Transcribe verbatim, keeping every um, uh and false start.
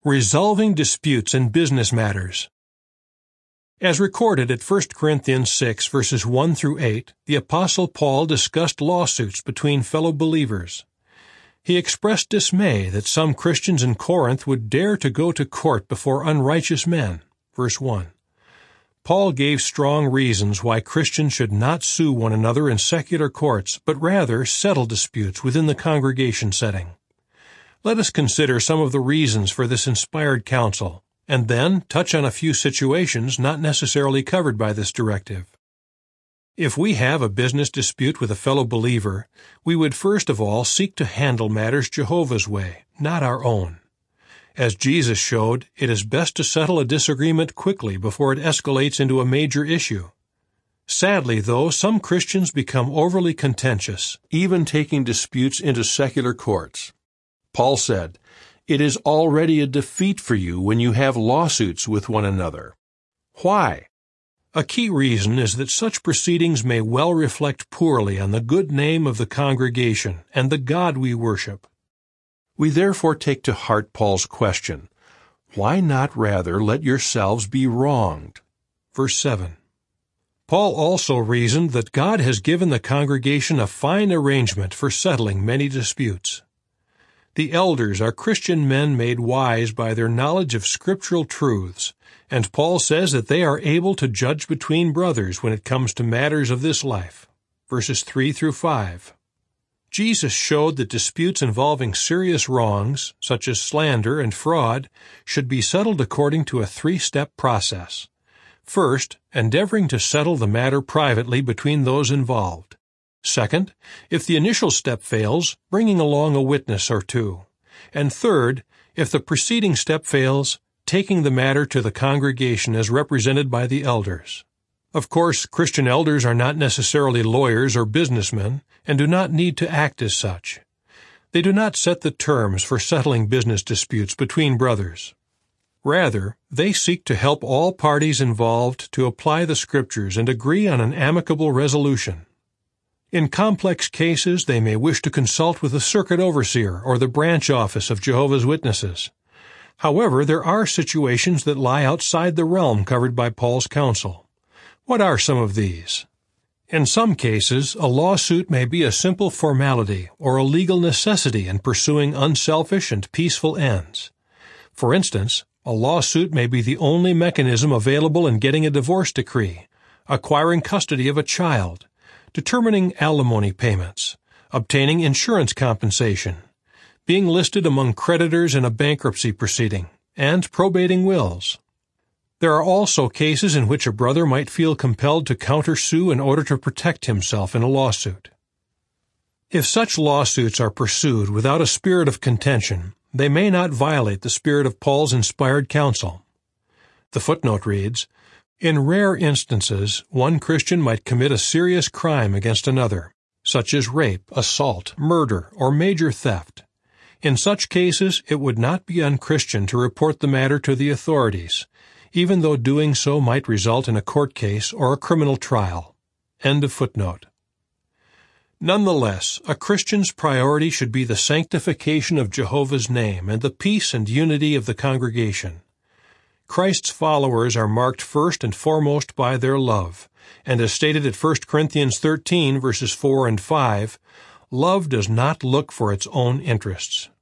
Resolving disputes in business matters. As recorded at First Corinthians six, verses one through eight, the Apostle Paul discussed lawsuits between fellow believers. He expressed dismay that some Christians in Corinth would dare to go to court before unrighteous men. Verse one. Paul gave strong reasons why Christians should not sue one another in secular courts, but rather settle disputes within the congregation setting. Let us consider some of the reasons for this inspired counsel, and then touch on a few situations not necessarily covered by this directive. If we have a business dispute with a fellow believer, we would first of all seek to handle matters Jehovah's way, not our own. As Jesus showed, it is best to settle a disagreement quickly before it escalates into a major issue. Sadly, though, some Christians become overly contentious, even taking disputes into secular courts. Paul said, "It is already a defeat for you when you have lawsuits with one another." Why? A key reason is that such proceedings may well reflect poorly on the good name of the congregation and the God we worship. We therefore take to heart Paul's question, why not rather let yourselves be wronged? Verse seven. Paul also reasoned that God has given the congregation a fine arrangement for settling many disputes. The elders are Christian men made wise by their knowledge of scriptural truths, and Paul says that they are able to judge between brothers when it comes to matters of this life. Verses three through five. Jesus showed that disputes involving serious wrongs, such as slander and fraud, should be settled according to a three-step process. First, endeavoring to settle the matter privately between those involved. Second, if the initial step fails, bringing along a witness or two. And third, if the preceding step fails, taking the matter to the congregation as represented by the elders. Of course, Christian elders are not necessarily lawyers or businessmen, and do not need to act as such. They do not set the terms for settling business disputes between brothers. Rather, they seek to help all parties involved to apply the Scriptures and agree on an amicable resolution. In complex cases, they may wish to consult with the circuit overseer or the branch office of Jehovah's Witnesses. However, there are situations that lie outside the realm covered by Paul's counsel. What are some of these? In some cases, a lawsuit may be a simple formality or a legal necessity in pursuing unselfish and peaceful ends. For instance, a lawsuit may be the only mechanism available in getting a divorce decree, acquiring custody of a child, determining alimony payments, obtaining insurance compensation, being listed among creditors in a bankruptcy proceeding, and probating wills. There are also cases in which a brother might feel compelled to countersue in order to protect himself in a lawsuit. If such lawsuits are pursued without a spirit of contention, they may not violate the spirit of Paul's inspired counsel. The footnote reads, "In rare instances, one Christian might commit a serious crime against another, such as rape, assault, murder, or major theft. In such cases, it would not be unchristian to report the matter to the authorities, even though doing so might result in a court case or a criminal trial." End of footnote. Nonetheless, a Christian's priority should be the sanctification of Jehovah's name and the peace and unity of the congregation. Christ's followers are marked first and foremost by their love, and as stated at First Corinthians thirteen, verses four and five, love does not look for its own interests.